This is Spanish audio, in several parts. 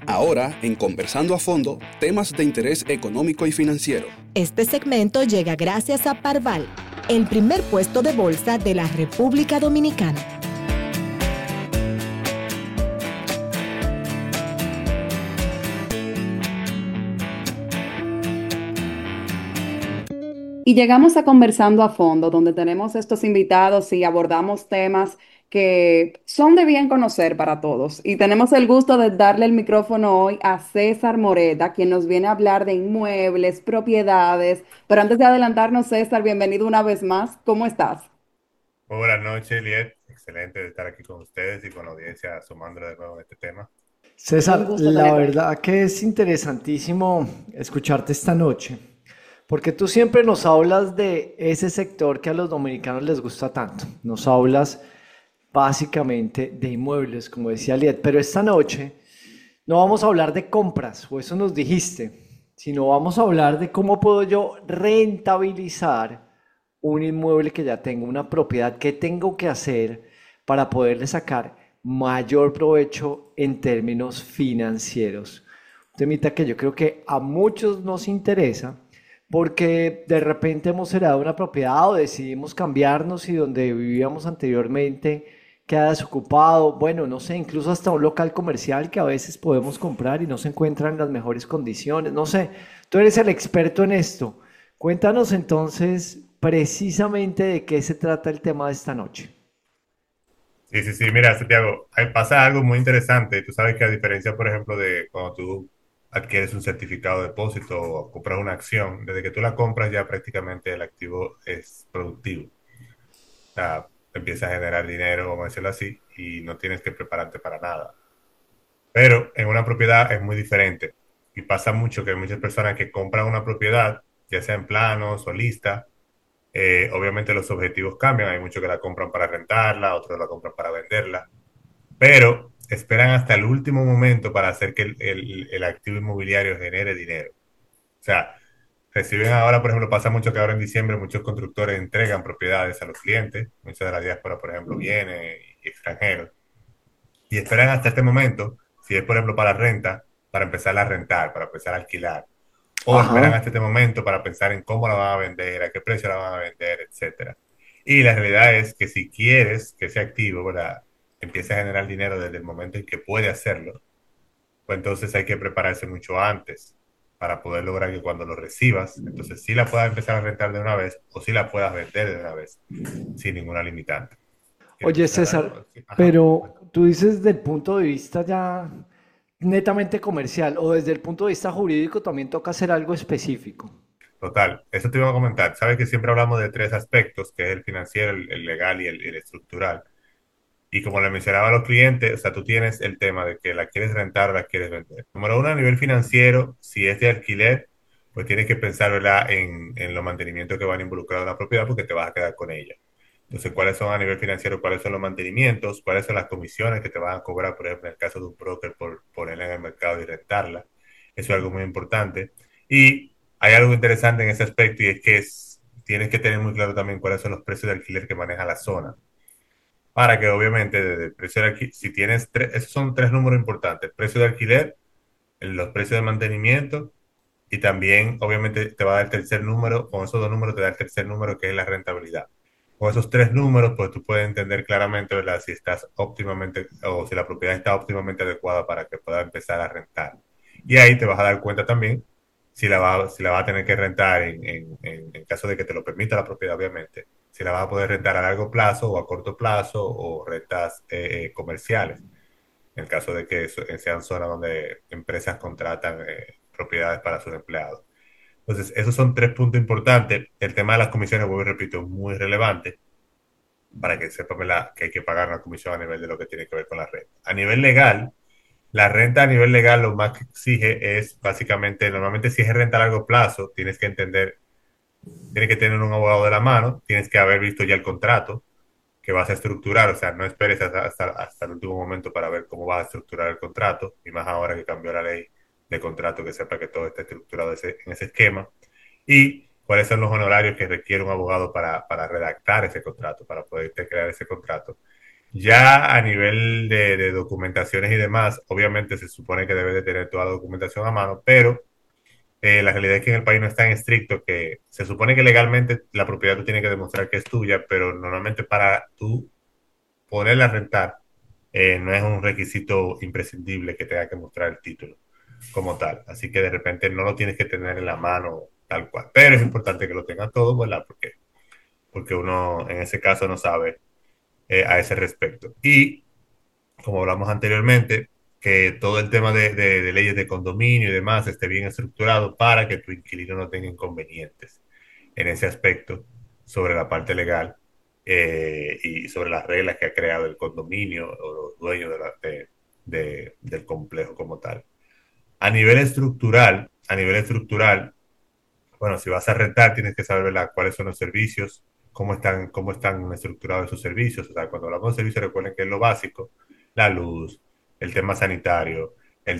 Ahora, en Conversando a Fondo, temas de interés económico y financiero. Este segmento llega gracias a Parval, el primer puesto de bolsa de la República Dominicana. Y llegamos a Conversando a Fondo, donde tenemos estos invitados y abordamos temas que son de bien conocer para todos. Y tenemos el gusto de darle el micrófono hoy a César Moreta, quien nos viene a hablar de inmuebles, propiedades. Pero antes de adelantarnos, César, bienvenido una vez más. ¿Cómo estás? Muy buenas noches, Eliet. Excelente de estar aquí con ustedes y con la audiencia sumándole de nuevo en este tema. Un César, gusto la tenerte aquí. verdad que es interesantísimo escucharte esta noche, porque tú siempre nos hablas de ese sector que a los dominicanos les gusta tanto. Nos hablas básicamente de inmuebles, como decía Liet, pero esta noche no vamos a hablar de compras, o eso nos dijiste, sino vamos a hablar de cómo puedo yo rentabilizar un inmueble que ya tengo, una propiedad que tengo que hacer para poderle sacar mayor provecho en términos financieros. Un temita que yo creo que a muchos nos interesa porque de repente hemos heredado una propiedad o decidimos cambiarnos y donde vivíamos anteriormente queda desocupado, bueno, no sé, incluso hasta un local comercial que a veces podemos comprar y no se encuentran en las mejores condiciones, no sé, tú eres el experto en esto. Cuéntanos entonces precisamente de qué se trata el tema de esta noche. Sí, mira, Santiago, ahí pasa algo muy interesante. Tú sabes que a diferencia, por ejemplo, de cuando tú adquieres un certificado de depósito o compras una acción, desde que tú la compras ya prácticamente el activo es productivo. O sea, empieza a generar dinero, vamos a decirlo así, y no tienes que prepararte para nada. Pero en una propiedad es muy diferente. Y pasa mucho que hay muchas personas que compran una propiedad, ya sea en planos o lista. Obviamente los objetivos cambian, hay muchos que la compran para rentarla, otros la compran para venderla, pero esperan hasta el último momento para hacer que el activo inmobiliario genere dinero. O sea, reciben ahora, por ejemplo, pasa mucho que ahora en diciembre muchos constructores entregan propiedades a los clientes, mucha de la diáspora, por ejemplo, viene y extranjeros, y esperan hasta este momento, si es, por ejemplo, para renta, para empezar a rentar, para empezar a alquilar. O esperan Ajá. hasta este momento para pensar en cómo la van a vender, a qué precio la van a vender, etcétera. Y la realidad es que si quieres que ese activo, ¿verdad?, empiece a generar dinero desde el momento en que puede hacerlo, pues entonces hay que prepararse mucho antes para poder lograr que cuando lo recibas, entonces sí la puedas empezar a rentar de una vez o sí la puedas vender de una vez, sin ninguna limitante. ¿Quieres Oye, mencionar César, algo? Sí. Ajá. pero tú dices desde el punto de vista ya netamente comercial o desde el punto de vista jurídico también toca hacer algo específico. Total, eso te iba a comentar. Sabes que siempre hablamos de tres aspectos, que es el financiero, el legal y el estructural. Y como le mencionaba a los clientes, o sea, tú tienes el tema de que la quieres rentar o la quieres vender. Número uno, a nivel financiero, si es de alquiler, pues tienes que pensar, ¿verdad?, en los mantenimientos que van involucrados en la propiedad porque te vas a quedar con ella. Entonces, ¿cuáles son a nivel financiero? ¿Cuáles son los mantenimientos? ¿Cuáles son las comisiones que te van a cobrar, por ejemplo, en el caso de un broker por ponerla en el mercado y rentarla? Eso es algo muy importante. Y hay algo interesante en ese aspecto y es que tienes que tener muy claro también cuáles son los precios de alquiler que maneja la zona para que obviamente desde el precio de alquiler, si tienes tres, esos son tres números importantes, el precio de alquiler, los precios de mantenimiento y también obviamente te va a dar el tercer número, con esos dos números te da el tercer número que es la rentabilidad. Con esos tres números, pues tú puedes entender claramente, ¿verdad?, si estás óptimamente o si la propiedad está óptimamente adecuada para que pueda empezar a rentar. Y ahí te vas a dar cuenta también si la va a tener que rentar en caso de que te lo permita la propiedad, obviamente, si la vas a poder rentar a largo plazo o a corto plazo o rentas comerciales, en el caso de que sean zonas donde empresas contratan propiedades para sus empleados. Entonces, esos son tres puntos importantes. El tema de las comisiones, vuelvo y repito, es muy relevante para que sepan, ¿verdad?, que hay que pagar una comisión a nivel de lo que tiene que ver con la renta. A nivel legal, la renta a nivel legal lo más que exige es básicamente, normalmente si es renta a largo plazo, tienes que entender, tienes que tener un abogado de la mano, tienes que haber visto ya el contrato que vas a estructurar, o sea, no esperes hasta el último momento para ver cómo vas a estructurar el contrato, y más ahora que cambió la ley de contrato, que sepa que todo está estructurado en ese esquema, y cuáles son los honorarios que requiere un abogado para redactar ese contrato, para poder crear ese contrato. Ya a nivel de documentaciones y demás, obviamente se supone que debes de tener toda la documentación a mano, pero la realidad es que en el país no es tan estricto que se supone que legalmente la propiedad tú tienes que demostrar que es tuya, pero normalmente para tú ponerla a rentar no es un requisito imprescindible que tenga que mostrar el título como tal. Así que de repente no lo tienes que tener en la mano tal cual. Pero es importante que lo tengas todo, ¿verdad? Porque uno en ese caso no sabe a ese respecto. Y como hablamos anteriormente, que todo el tema de leyes de condominio y demás esté bien estructurado para que tu inquilino no tenga inconvenientes en ese aspecto sobre la parte legal y sobre las reglas que ha creado el condominio o los dueños del complejo como tal. A nivel estructural, bueno, si vas a rentar, tienes que saber, ¿verdad?, cuáles son los servicios, cómo están estructurados esos servicios. O sea, cuando hablamos de servicios, recuerden que es lo básico, la luz, el tema sanitario,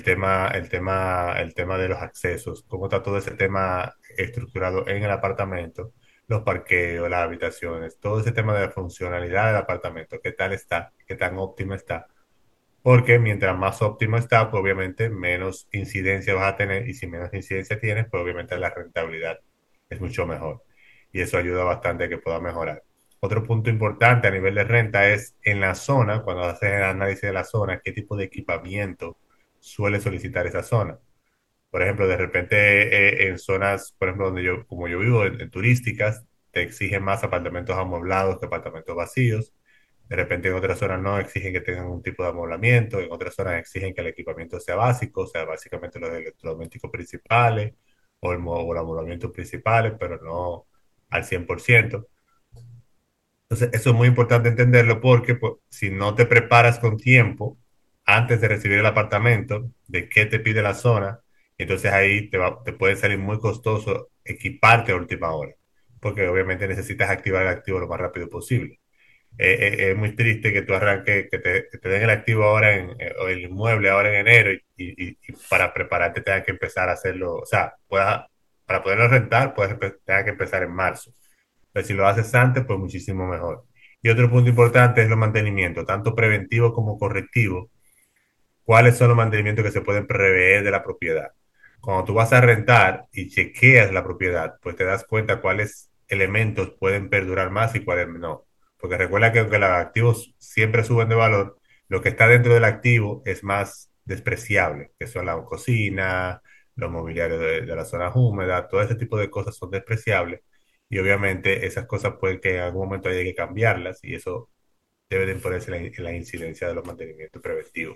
el tema de los accesos, cómo está todo ese tema estructurado en el apartamento, los parqueos, las habitaciones, todo ese tema de la funcionalidad del apartamento, qué tal está, qué tan óptimo está, porque mientras más óptimo está, pues obviamente menos incidencia vas a tener y si menos incidencia tienes, pues obviamente la rentabilidad es mucho mejor y eso ayuda bastante a que pueda mejorar. Otro punto importante a nivel de renta es en la zona, cuando haces el análisis de la zona, qué tipo de equipamiento suele solicitar esa zona. Por ejemplo, de repente en zonas, por ejemplo, como yo vivo, en turísticas, te exigen más apartamentos amueblados que apartamentos vacíos. De repente en otras zonas no exigen que tengan un tipo de amoblamiento, en otras zonas exigen que el equipamiento sea básico, o sea, básicamente los electrodomésticos principales o el amoblamiento principales, pero no al 100%. Entonces, eso es muy importante entenderlo porque pues, si no te preparas con tiempo antes de recibir el apartamento, de qué te pide la zona, entonces ahí te puede salir muy costoso equiparte a última hora, porque obviamente necesitas activar el activo lo más rápido posible. Es muy triste que tú arranques, que te den el activo ahora o el inmueble ahora en enero y para prepararte tengas que empezar a hacerlo, o sea, para poderlo rentar, tengas que empezar en marzo. Pero si lo haces antes, pues muchísimo mejor. Y otro punto importante es los mantenimientos, tanto preventivo como correctivo. ¿Cuáles son los mantenimientos que se pueden prever de la propiedad? Cuando tú vas a rentar y chequeas la propiedad, pues te das cuenta cuáles elementos pueden perdurar más y cuáles no. Porque recuerda que aunque los activos siempre suben de valor, lo que está dentro del activo es más despreciable, que son la cocina, los mobiliarios de las zonas húmedas, todo ese tipo de cosas son despreciables y obviamente esas cosas pueden que en algún momento haya que cambiarlas y eso debe de imponerse en la incidencia de los mantenimientos preventivos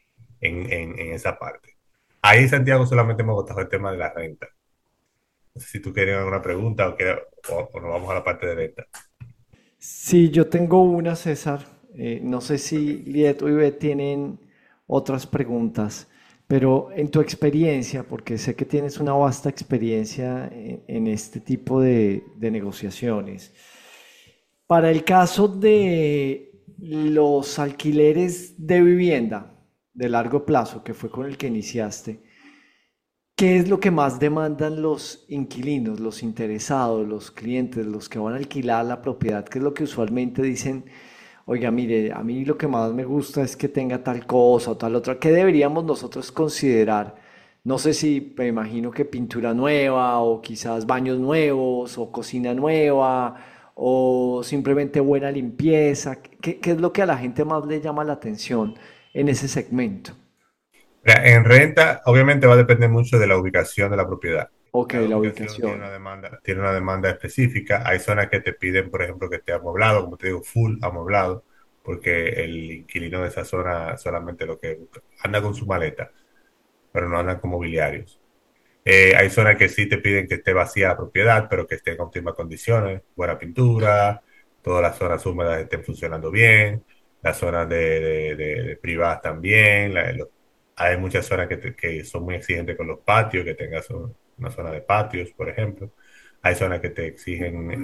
en esa parte. Ahí, Santiago, solamente hemos agotado el tema de la renta. No sé si tú quieres alguna pregunta o nos vamos a la parte de renta. Sí, yo tengo una, César. No sé si Ok. Liet o Ivette tienen otras preguntas, pero en tu experiencia, porque sé que tienes una vasta experiencia en este tipo de negociaciones, para el caso de los alquileres de vivienda de largo plazo, que fue con el que iniciaste, ¿qué es lo que más demandan los inquilinos, los interesados, los clientes, los que van a alquilar la propiedad? ¿Qué es lo que usualmente dicen? Oiga, mire, a mí lo que más me gusta es que tenga tal cosa o tal otra. ¿Qué deberíamos nosotros considerar? No sé si me imagino que pintura nueva o quizás baños nuevos o cocina nueva o simplemente buena limpieza. ¿Qué es lo que a la gente más le llama la atención en ese segmento? Mira, en renta, obviamente va a depender mucho de la ubicación de la propiedad. Ok, Cada la ubicación ubicación. tiene una demanda específica. Hay zonas que te piden, por ejemplo, que esté amoblado, como te digo, full amoblado, porque el inquilino de esa zona solamente lo que busca, anda con su maleta, pero no andan con mobiliarios. Hay zonas que sí te piden que esté vacía la propiedad, pero que esté en óptimas condiciones, buena pintura, todas las zonas húmedas estén funcionando bien, las zonas de privadas también. Hay muchas zonas que son muy exigentes con los patios, que tengas una zona de patios, por ejemplo. Hay zonas que te exigen,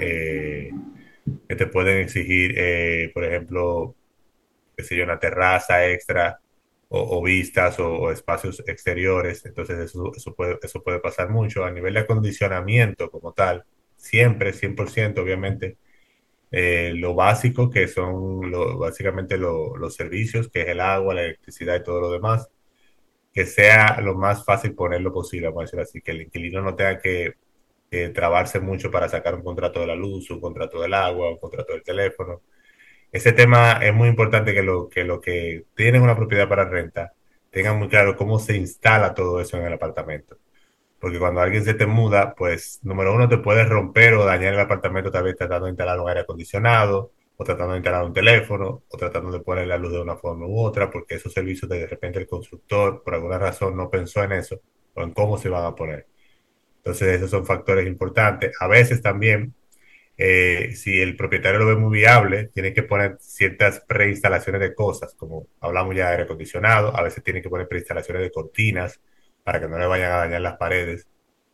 que te pueden exigir, por ejemplo, qué sé yo, una terraza extra o vistas o espacios exteriores. Entonces eso puede pasar mucho. A nivel de acondicionamiento como tal, siempre, 100%, obviamente, lo básico, que son básicamente los servicios, que es el agua, la electricidad y todo lo demás, que sea lo más fácil ponerlo posible, vamos a decir así, que el inquilino no tenga que trabarse mucho para sacar un contrato de la luz, un contrato del agua, un contrato del teléfono. Ese tema es muy importante que tienen una propiedad para renta tengan muy claro cómo se instala todo eso en el apartamento. Porque cuando alguien se te muda, pues, número uno, te puedes romper o dañar el apartamento tal vez tratando de instalar un aire acondicionado, o tratando de instalar un teléfono, o tratando de poner la luz de una forma u otra, porque esos servicios de repente el constructor, por alguna razón, no pensó en eso, o en cómo se van a poner. Entonces, esos son factores importantes. A veces también, si el propietario lo ve muy viable, tiene que poner ciertas preinstalaciones de cosas, como hablamos ya de aire acondicionado, a veces tiene que poner preinstalaciones de cortinas para que no le vayan a dañar las paredes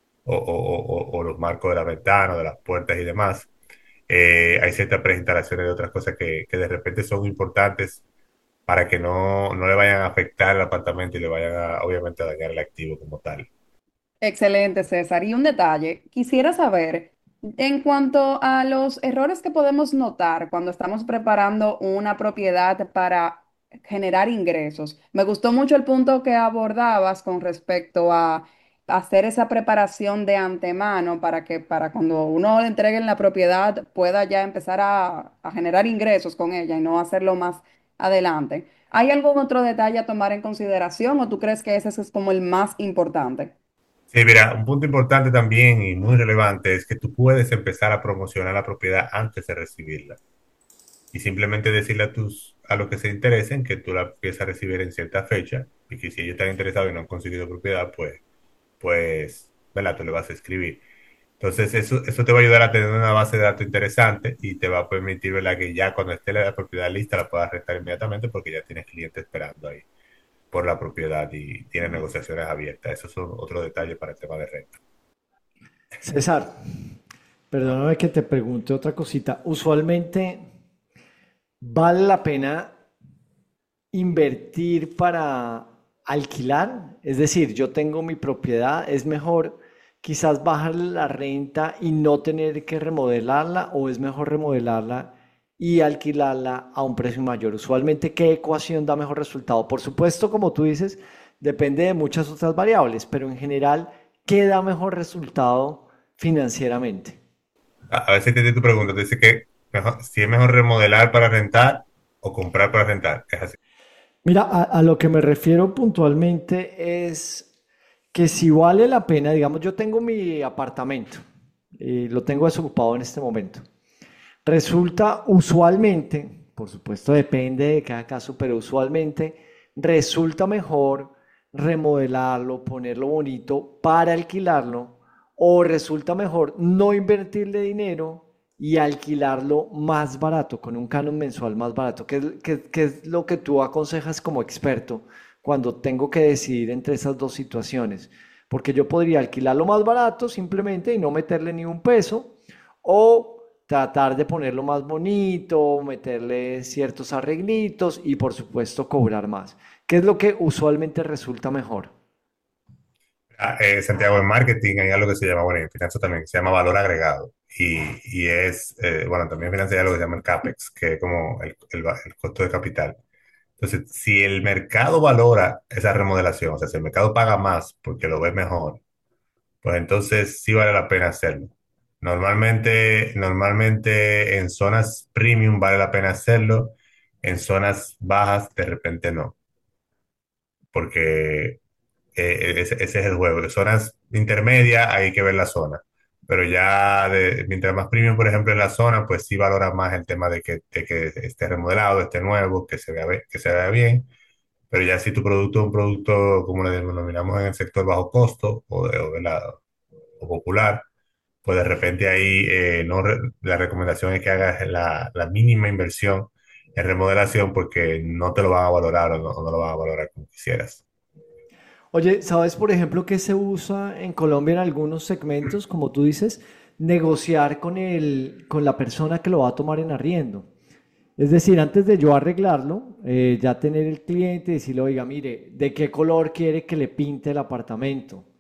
o los marcos de la ventana, de las puertas y demás. Hay ciertas preinstalaciones de otras cosas que de repente son importantes para que no le vayan a afectar el apartamento y le vayan obviamente a dañar el activo como tal. Excelente, César. Y un detalle, quisiera saber, en cuanto a los errores que podemos notar cuando estamos preparando una propiedad para generar ingresos, me gustó mucho el punto que abordabas con respecto a hacer esa preparación de antemano para que para cuando uno le entregue la propiedad pueda ya empezar a generar ingresos con ella y no hacerlo más adelante. ¿Hay algún otro detalle a tomar en consideración o tú crees que ese es como el más importante? Sí, mira, un punto importante también y muy relevante es que tú puedes empezar a promocionar la propiedad antes de recibirla y simplemente decirle a los que se interesen que tú la empiezas a recibir en cierta fecha y que si ellos están interesados y no han conseguido propiedad, pues, ¿verdad? Tú le vas a escribir. Entonces, eso te va a ayudar a tener una base de datos interesante y te va a permitir, ¿verdad? Que ya cuando esté la propiedad lista la puedas rentar inmediatamente porque ya tienes clientes esperando ahí por la propiedad y tienes negociaciones abiertas. Esos son otros detalles para el tema de renta. César, perdóname que te pregunte otra cosita. Usualmente vale la pena invertir para alquilar, es decir, yo tengo mi propiedad, es mejor quizás bajarle la renta y no tener que remodelarla o es mejor remodelarla y alquilarla a un precio mayor. Usualmente, ¿qué ecuación da mejor resultado? Por supuesto, como tú dices, depende de muchas otras variables, pero en general, ¿qué da mejor resultado financieramente? A veces te tu pregunta, te dice que si es mejor remodelar para rentar o comprar para rentar. Es así. Mira, a lo que me refiero puntualmente es que si vale la pena, digamos, yo tengo mi apartamento y lo tengo desocupado en este momento. Resulta usualmente, por supuesto depende de cada caso, pero usualmente resulta mejor remodelarlo, ponerlo bonito para alquilarlo, o resulta mejor no invertirle dinero y alquilarlo más barato, con un canon mensual más barato. ¿Qué es lo que tú aconsejas como experto cuando tengo que decidir entre esas dos situaciones? Porque yo podría alquilarlo más barato simplemente y no meterle ni un peso, o tratar de ponerlo más bonito, meterle ciertos arreglitos y por supuesto cobrar más. ¿Qué es lo que usualmente resulta mejor? Santiago, en marketing hay algo que se llama, bueno, y en finanzas también, que se llama valor agregado. Y es, bueno, también en finanzas hay algo que se llama el CAPEX, que es como el costo de capital. Entonces, si el mercado valora esa remodelación, o sea, si el mercado paga más porque lo ve mejor, pues entonces sí vale la pena hacerlo. Normalmente en zonas premium vale la pena hacerlo, en zonas bajas de repente no, porque ese es el juego. De zonas intermedias hay que ver la zona, pero ya mientras más premium, por ejemplo, en la zona, pues sí valora más el tema de que esté remodelado, esté nuevo, que se vea bien. Pero ya si tu producto es un producto, como le denominamos en el sector bajo costo o popular, pues de repente ahí no la recomendación es que hagas la mínima inversión en remodelación porque no te lo van a valorar o no lo van a valorar como quisieras. Oye, ¿sabes por ejemplo que se usa en Colombia en algunos segmentos, como tú dices, negociar con la persona que lo va a tomar en arriendo? Es decir, antes de yo arreglarlo, ya tener el cliente y decirle, oiga, mire, ¿de qué color quiere que le pinte el apartamento?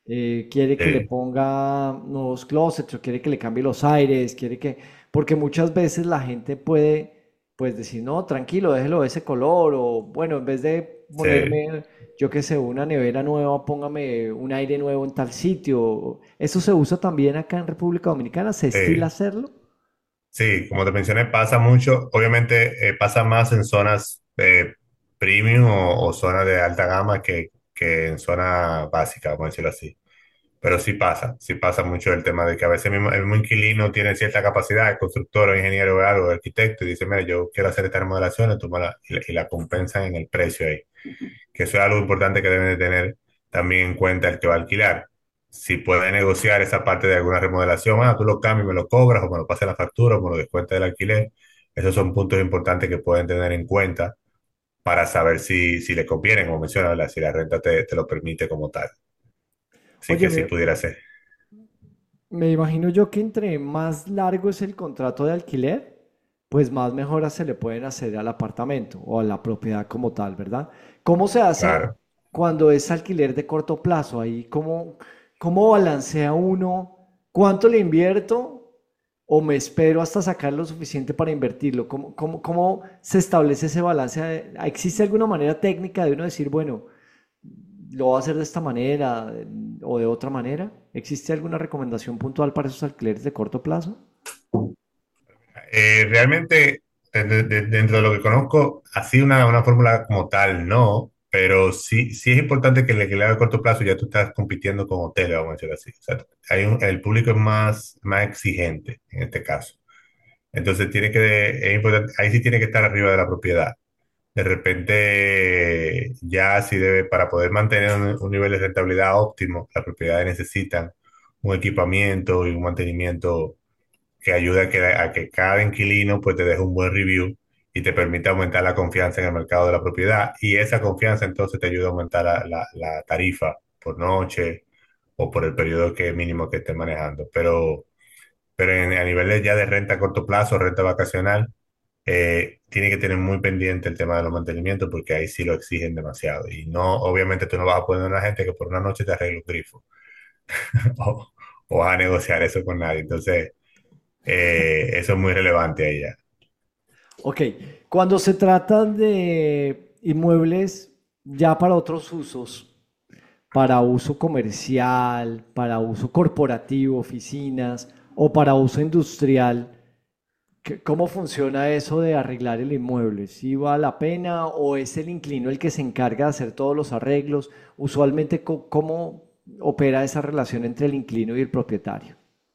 quiere que le Sí, ponga nuevos closets o quiere que le cambie los aires, quiere que, porque muchas veces la gente puede, pues decir, no, tranquilo, déjelo de ese color, o bueno, en vez de sí, ponerme, yo qué sé, una nevera nueva, póngame un aire nuevo en tal sitio. ¿Eso se usa también acá en República Dominicana? ¿Se estila sí. hacerlo? Sí, como te mencioné, pasa mucho. Obviamente pasa más en zonas premium o zonas de alta gama que en zona básica, vamos a decirlo así. Pero sí pasa mucho el tema de que a veces el mismo inquilino tiene cierta capacidad, el constructor o ingeniero o algo, o arquitecto, y dice, mira, yo quiero hacer esta remodelación, y la compensan en el precio ahí. Que eso es algo importante que deben de tener también en cuenta el que va a alquilar. Si puede negociar esa parte de alguna remodelación, tú lo cambias y me lo cobras, o me lo pasas la factura, o me lo descuentas del alquiler. Esos son puntos importantes que pueden tener en cuenta para saber si le conviene, como menciona, ¿verdad? Si la renta te lo permite como tal. Así Oye, que sí pudiera ser. me imagino yo que entre más largo es el contrato de alquiler, pues más mejoras se le pueden hacer al apartamento o a la propiedad como tal, ¿verdad? ¿Cómo se hace Claro. cuando es alquiler de corto plazo? Ahí, ¿cómo balancea uno? ¿Cuánto le invierto? ¿O me espero hasta sacar lo suficiente para invertirlo? ¿Cómo se establece ese balance? ¿Existe alguna manera técnica de uno decir, bueno, lo voy a hacer de esta manera o de otra manera? ¿Existe alguna recomendación puntual para esos alquileres de corto plazo? Realmente, dentro de lo que conozco, así una fórmula como tal, no, pero sí es importante que el alquiler a corto plazo ya tú estás compitiendo con hoteles, vamos a decir así. O sea, el público es más exigente en este caso. Entonces es importante, ahí sí tiene que estar arriba de la propiedad. De repente, ya si debe, para poder mantener un nivel de rentabilidad óptimo, las propiedades necesitan un equipamiento y un mantenimiento que ayuda a que cada inquilino pues te deje un buen review y te permite aumentar la confianza en el mercado de la propiedad, y esa confianza entonces te ayuda a aumentar la tarifa por noche o por el periodo mínimo que estés manejando. Pero a niveles ya de renta a corto plazo, renta vacacional, tiene que tener muy pendiente el tema de los mantenimientos, porque ahí sí lo exigen demasiado. Y no, obviamente tú no vas a poner a una gente que por una noche te arregle un grifo o, o vas a negociar eso con nadie. Entonces, eso es muy relevante ahí ya. Ok, cuando se trata de inmuebles ya para otros usos, para uso comercial, para uso corporativo, oficinas o para uso industrial, ¿cómo funciona eso de arreglar el inmueble? ¿Sí vale la pena o es el inquilino el que se encarga de hacer todos los arreglos? Usualmente, ¿cómo opera esa relación entre el inquilino y el propietario?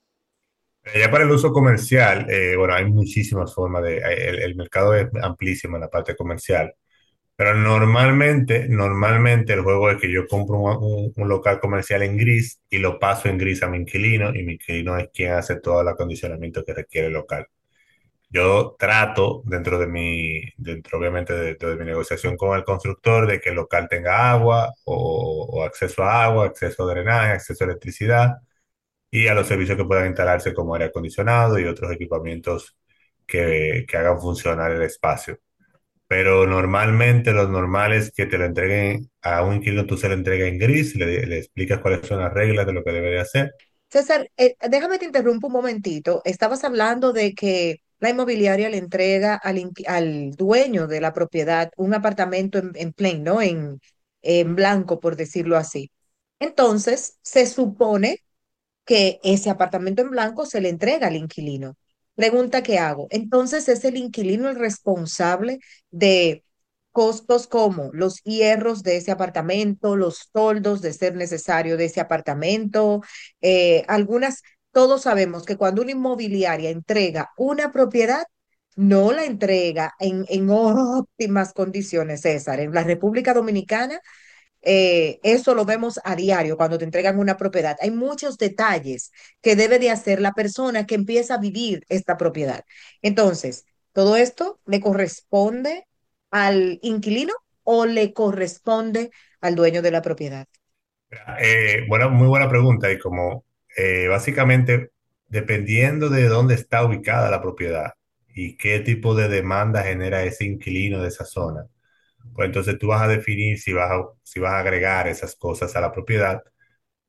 Ya para el uso comercial, bueno, hay muchísimas formas el mercado es amplísimo en la parte comercial, pero normalmente el juego es que yo compro un local comercial en gris y lo paso en gris a mi inquilino, y mi inquilino es quien hace todo el acondicionamiento que requiere el local. Yo trato, dentro obviamente de mi negociación con el constructor, de que el local tenga agua o acceso a agua, acceso a drenaje, acceso a electricidad, y a los servicios que puedan instalarse como aire acondicionado y otros equipamientos que hagan funcionar el espacio. Pero normalmente los normales que te lo entreguen a un inquilino, tú se lo entregas en gris, le explicas cuáles son las reglas de lo que debe de hacer. César, déjame te interrumpo un momentito. Estabas hablando de que la inmobiliaria le entrega al dueño de la propiedad un apartamento en plain, ¿no? En blanco, por decirlo así. Entonces, se supone que ese apartamento en blanco se le entrega al inquilino. Pregunta que hago. Entonces, ¿es el inquilino el responsable de costos como los hierros de ese apartamento, los toldos de ser necesario de ese apartamento? Algunas, todos sabemos que cuando una inmobiliaria entrega una propiedad, no la entrega en óptimas condiciones, César. En la República Dominicana eso lo vemos a diario cuando te entregan una propiedad. Hay muchos detalles que debe de hacer la persona que empieza a vivir esta propiedad. Entonces, ¿todo esto le corresponde al inquilino o le corresponde al dueño de la propiedad? Bueno, muy buena pregunta, y como básicamente dependiendo de dónde está ubicada la propiedad y qué tipo de demanda genera ese inquilino de esa zona, pues entonces tú vas a definir si vas a agregar esas cosas a la propiedad,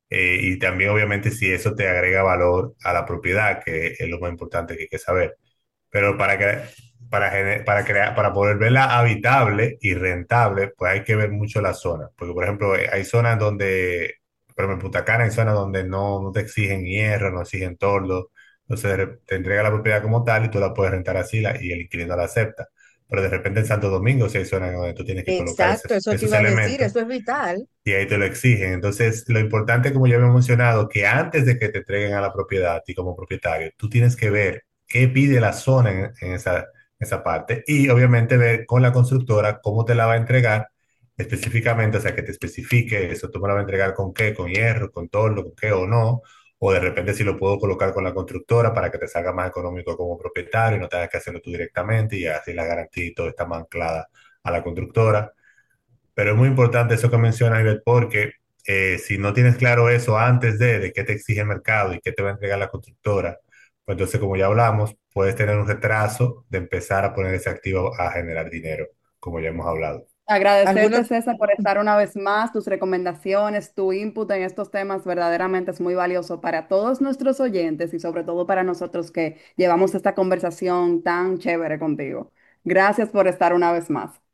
Y también obviamente si eso te agrega valor a la propiedad, que es lo más importante que hay que saber. Pero para crear, para poder verla habitable y rentable, pues hay que ver mucho la zona. Porque, por ejemplo, hay zonas donde, por ejemplo, en Punta Cana hay zonas donde no te exigen hierro, no exigen tordo. Entonces te entrega la propiedad como tal y tú la puedes rentar así y el inquilino la acepta. Pero de repente en Santo Domingo sí hay zonas donde tú tienes que colocar Exacto, eso te esos iba a decir, elementos eso es vital. y ahí te lo exigen. Entonces, lo importante, como ya había mencionado, que antes de que te entreguen a la propiedad, a ti como propietario, tú tienes que ver qué pide la zona en esa parte y obviamente ver con la constructora cómo te la va a entregar específicamente, o sea, que te especifique eso, tú me la vas a entregar con qué, con hierro, con torno, con qué o no, o de repente si lo puedo colocar con la constructora para que te salga más económico como propietario y no tengas que hacerlo tú directamente y así la garantía y todo está más anclada a la constructora. Pero es muy importante eso que mencionas, Ivette, porque si no tienes claro eso antes de qué te exige el mercado y qué te va a entregar la constructora, pues entonces, como ya hablamos, puedes tener un retraso de empezar a poner ese activo a generar dinero, como ya hemos hablado. Agradecerte, Algunos, César, por estar una vez más. Tus recomendaciones, tu input en estos temas verdaderamente es muy valioso para todos nuestros oyentes y sobre todo para nosotros que llevamos esta conversación tan chévere contigo. Gracias por estar una vez más.